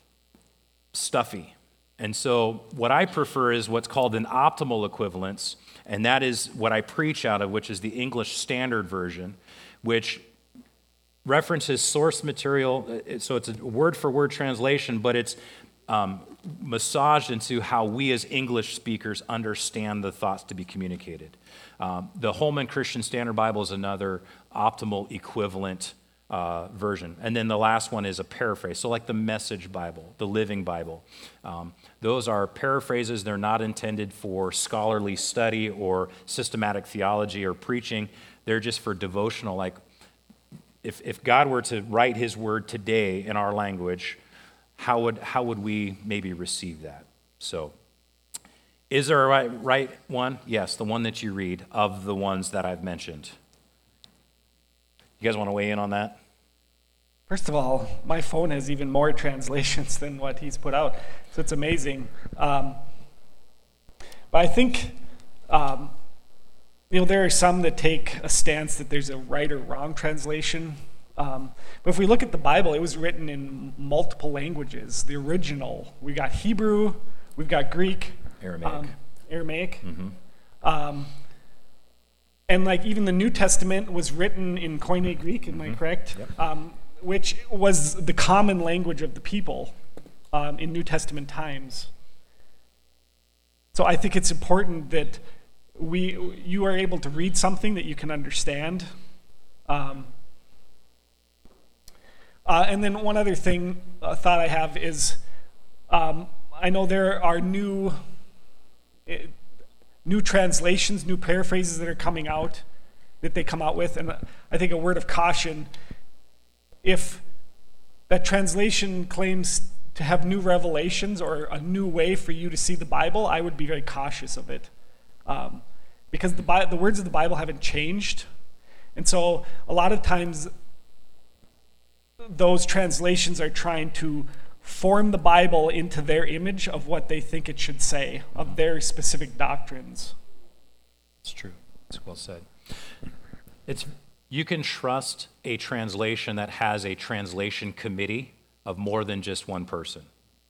Speaker 1: stuffy. And so what I prefer is what's called an optimal equivalence, and that is what I preach out of, which is the English Standard Version, which references source material, so it's a word-for-word translation, but it's um, massaged into how we as English speakers understand the thoughts to be communicated. Um, the Holman Christian Standard Bible is another optimal equivalent uh, version. And then the last one is a paraphrase, so like the Message Bible, the Living Bible. Um, those are paraphrases. They're not intended for scholarly study or systematic theology or preaching. They're just for devotional, like If, if God were to write his word today in our language, how would, how would we maybe receive that? So, is there a right, right one? Yes, the one that you read of the ones that I've mentioned. You guys want to weigh in on that?
Speaker 3: First of all, my phone has even more translations than what he's put out, so it's amazing. Um, but I think... Um, You know, there are some that take a stance that there's a right or wrong translation. Um, but if we look at the Bible, it was written in multiple languages. The original, we got Hebrew, we've got Greek.
Speaker 1: Aramaic.
Speaker 3: Um, Aramaic.
Speaker 1: Mm-hmm.
Speaker 3: Um, and like even the New Testament was written in Koine Greek, am mm-hmm. I correct?
Speaker 1: Yep.
Speaker 3: Um, which was the common language of the people um, in New Testament times. So I think it's important that we you are able to read something that you can understand. Um, uh, and then one other thing, uh, thought I have is, um, I know there are new, uh, new translations, new paraphrases that are coming out, that they come out with, and I think a word of caution, if that translation claims to have new revelations or a new way for you to see the Bible, I would be very cautious of it. Um, because the, Bi- the words of the Bible haven't changed. And so a lot of times those translations are trying to form the Bible into their image of what they think it should say, of their specific doctrines.
Speaker 1: It's true. It's well said. It's, you can trust a translation that has a translation committee of more than just one person.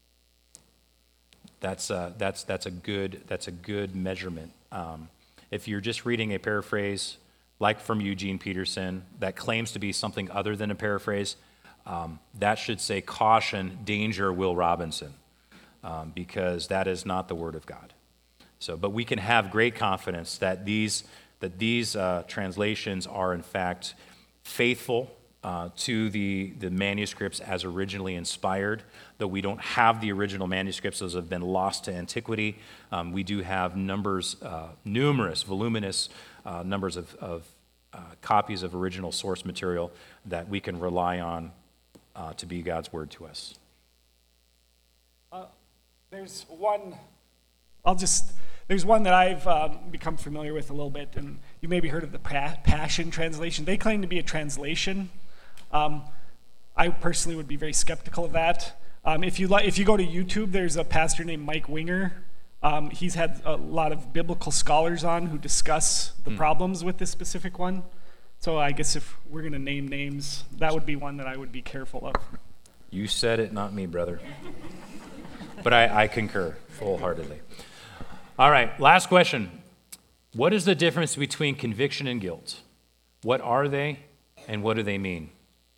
Speaker 1: That's uh, that's that's a good that's a good measurement. Um, if you're just reading a paraphrase, like from Eugene Peterson, that claims to be something other than a paraphrase, um, that should say caution, danger, Will Robinson, um, because that is not the Word of God. So, but we can have great confidence that these that these uh, translations are in fact faithful uh, to the, the manuscripts as originally inspired. Though we don't have the original manuscripts, those have been lost to antiquity. Um, we do have numbers, uh, numerous, voluminous uh, numbers of, of uh, copies of original source material that we can rely on uh, to be God's word to us.
Speaker 3: Uh, there's one, I'll just, there's one that I've um, become familiar with a little bit, and you maybe heard of the pa- Passion Translation. They claim to be a translation. Um, I personally would be very skeptical of that. Um, if you li- if you go to YouTube, there's a pastor named Mike Winger. Um, he's had a lot of biblical scholars on who discuss the mm. problems with this specific one. So I guess if we're going to name names, that would be one that I would be careful of.
Speaker 1: You said it, not me, brother. But I, I concur full-heartedly. All right, last question. What is the difference between conviction and guilt? What are they, and what do they mean?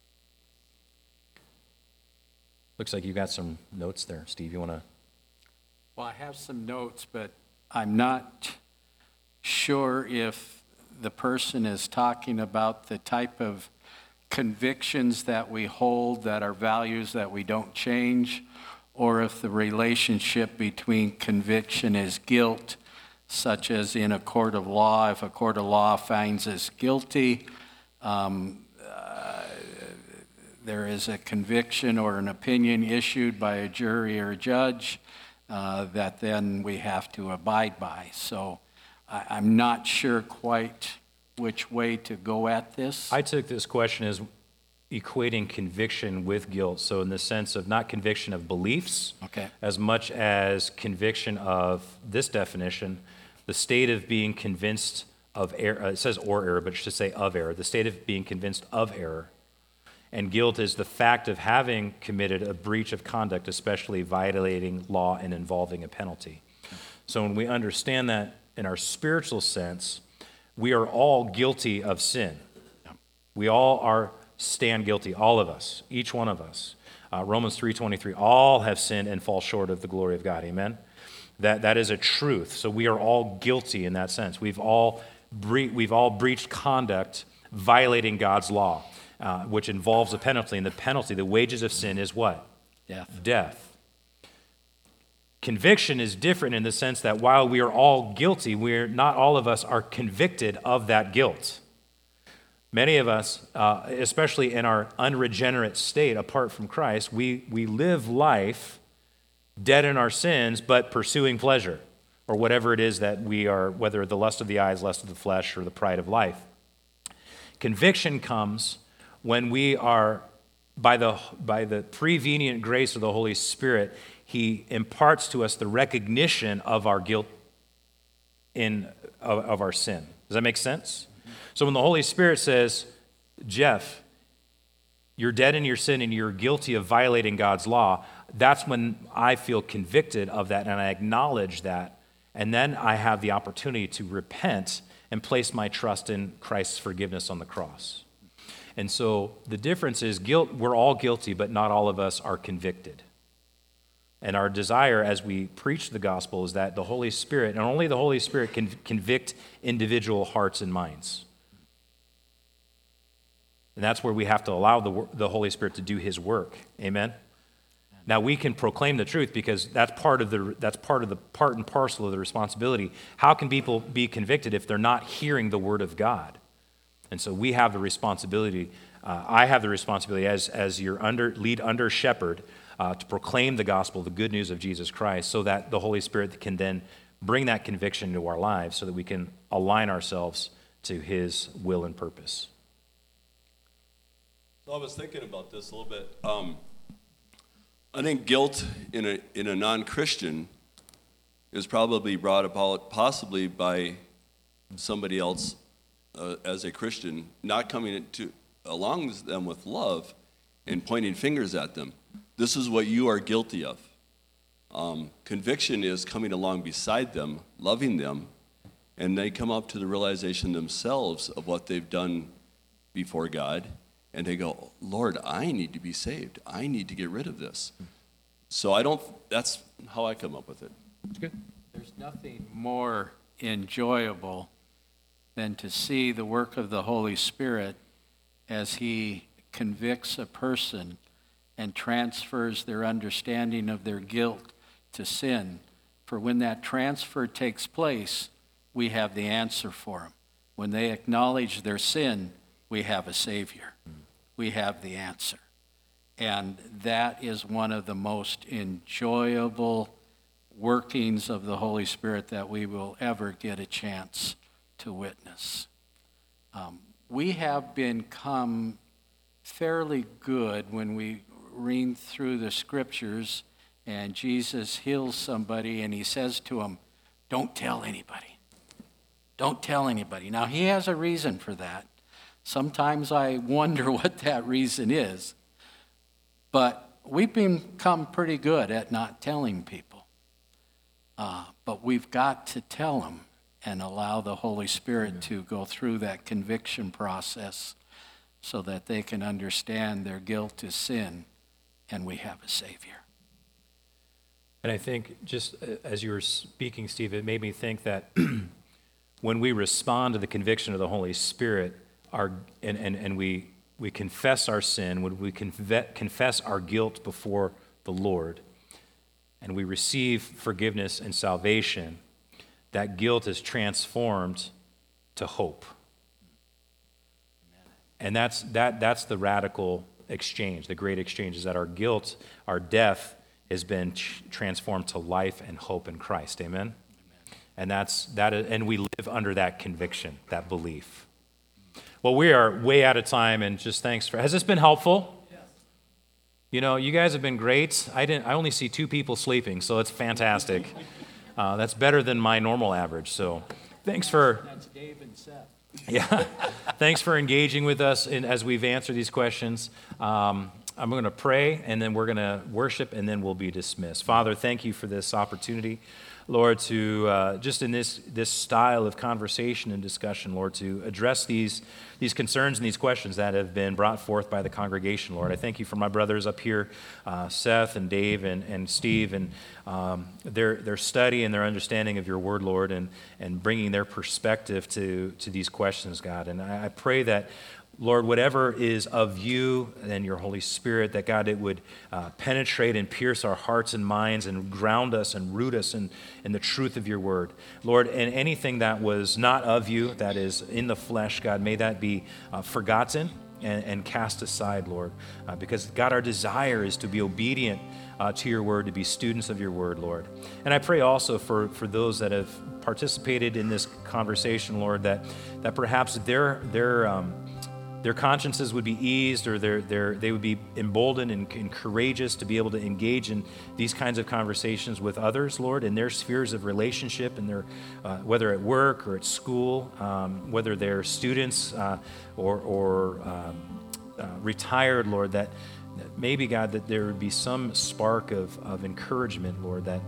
Speaker 1: Looks like you got some notes there. Steve, you want to?
Speaker 2: Well, I have some notes, but I'm not sure if the person is talking about the type of convictions that we hold that are values that we don't change, or if the relationship between conviction is guilt, such as in a court of law. If a court of law finds us guilty, um, uh, there is a conviction or an opinion issued by a jury or a judge uh, that then we have to abide by. So I, I'm not sure quite which way to go at this.
Speaker 1: I took this question as equating conviction with guilt. So in the sense of not conviction of beliefs,
Speaker 2: okay,
Speaker 1: as much as conviction of this definition, the state of being convinced of error. Uh, it says or error, but it should say of error. The state of being convinced of error. And guilt is the fact of having committed a breach of conduct, especially violating law and involving a penalty. So when we understand that in our spiritual sense, we are all guilty of sin. We all are stand guilty, all of us, each one of us. Uh, Romans three twenty-three, all have sinned and fall short of the glory of God. Amen? That that is a truth. So we are all guilty in that sense. We've all bre- we've all breached conduct violating God's law, uh, which involves a penalty. And the penalty, the wages of sin, is what?
Speaker 2: Death.
Speaker 1: Death. Conviction is different in the sense that while we are all guilty, we're not all of us are convicted of that guilt. Many of us, uh, especially in our unregenerate state apart from Christ, we, we live life dead in our sins, but pursuing pleasure, or whatever it is that we are, whether the lust of the eyes, lust of the flesh, or the pride of life. Conviction comes when we are, by the, by the prevenient grace of the Holy Spirit, He imparts to us the recognition of our guilt in, of, of our sin. Does that make sense? So when the Holy Spirit says, Jeff, you're dead in your sin and you're guilty of violating God's law, that's when I feel convicted of that and I acknowledge that. And then I have the opportunity to repent and place my trust in Christ's forgiveness on the cross. And so the difference is guilt, we're all guilty, but not all of us are convicted. And our desire as we preach the gospel is that the Holy Spirit, and only the Holy Spirit, can convict individual hearts and minds. And that's where we have to allow the, the Holy Spirit to do His work. Amen? Now we can proclaim the truth because that's part of the that's part of the part and parcel of the responsibility. How can people be convicted if they're not hearing the word of God? And so we have the responsibility. Uh, I have the responsibility as as your under lead under shepherd uh, to proclaim the gospel, the good news of Jesus Christ, so that the Holy Spirit can then bring that conviction to our lives, so that we can align ourselves to His will and purpose.
Speaker 4: So I was thinking about this a little bit. Um, I think guilt in a in a non-Christian is probably brought about possibly by somebody else uh, as a Christian not coming to along them with love and pointing fingers at them. This is what you are guilty of. Um, conviction is coming along beside them, loving them, and they come up to the realization themselves of what they've done before God. And they go, Lord, I need to be saved. I need to get rid of this. So I don't, that's how I come up with it.
Speaker 1: That's good.
Speaker 2: There's nothing more enjoyable than to see the work of the Holy Spirit as He convicts a person and transfers their understanding of their guilt to sin. For when that transfer takes place, we have the answer for them. When they acknowledge their sin, we have a Savior. We have the answer. And that is one of the most enjoyable workings of the Holy Spirit that we will ever get a chance to witness. Um, we have become fairly good when we read through the scriptures and Jesus heals somebody and he says to them, don't tell anybody. Don't tell anybody. Now, he has a reason for that. Sometimes I wonder what that reason is. But we've become pretty good at not telling people. Uh, but we've got to tell them and allow the Holy Spirit to go through that conviction process so that they can understand their guilt is sin and we have a Savior.
Speaker 1: And I think just as you were speaking, Steve, it made me think that when we respond to the conviction of the Holy Spirit, our and, and, and we, we confess our sin, when we conve- confess our guilt before the Lord, and we receive forgiveness and salvation, that guilt is transformed to hope. And that's that that's the radical exchange, the great exchange, is that our guilt, our death, has been ch- transformed to life and hope in Christ. Amen? Amen. And that's that, and we live under that conviction, that belief. Well, we are way out of time, and just thanks for. Has this been helpful? Yes. You know, you guys have been great. I didn't. I only see two people sleeping, so it's fantastic. Uh, that's better than my normal average. So, thanks for.
Speaker 2: That's Dave and Seth.
Speaker 1: Yeah, thanks for engaging with us in, as we've answered these questions. Um, I'm going to pray, and then we're going to worship, and then we'll be dismissed. Father, thank you for this opportunity, Lord, to uh, just in this this style of conversation and discussion, Lord, to address these these concerns and these questions that have been brought forth by the congregation, Lord. I thank you for my brothers up here, uh, Seth and Dave and, and Steve, and um, their their study and their understanding of your word, Lord, and, and bringing their perspective to, to these questions, God. And I, I pray that, Lord, whatever is of you and your Holy Spirit, that, God, it would uh, penetrate and pierce our hearts and minds and ground us and root us in, in the truth of your word. Lord, and anything that was not of you, that is in the flesh, God, may that be uh, forgotten and, and cast aside, Lord. Uh, because, God, our desire is to be obedient uh, to your word, to be students of your word, Lord. And I pray also for, for those that have participated in this conversation, Lord, that, that perhaps their their um, their consciences would be eased, or their, their, they would be emboldened and, and courageous to be able to engage in these kinds of conversations with others, Lord, in their spheres of relationship, and their, uh, whether at work or at school, um, whether they're students uh, or, or um, uh, retired, Lord, that, that maybe, God, that there would be some spark of, of encouragement, Lord, that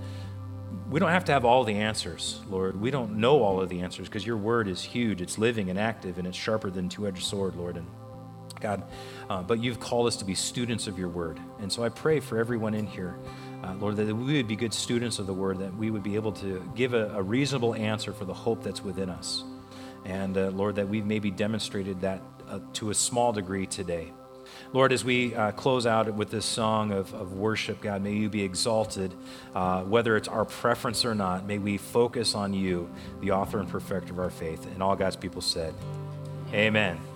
Speaker 1: we don't have to have all the answers, Lord. We don't know all of the answers because your word is huge. It's living and active, and it's sharper than a two-edged sword, Lord. And God, uh, but you've called us to be students of your word. And so I pray for everyone in here, uh, Lord, that we would be good students of the word, that we would be able to give a, a reasonable answer for the hope that's within us. And uh, Lord, that we've maybe demonstrated that uh, to a small degree today. Lord, as we uh, close out with this song of, of worship, God, may you be exalted. Uh, whether it's our preference or not, may we focus on you, the author and perfecter of our faith. And all God's people said, amen.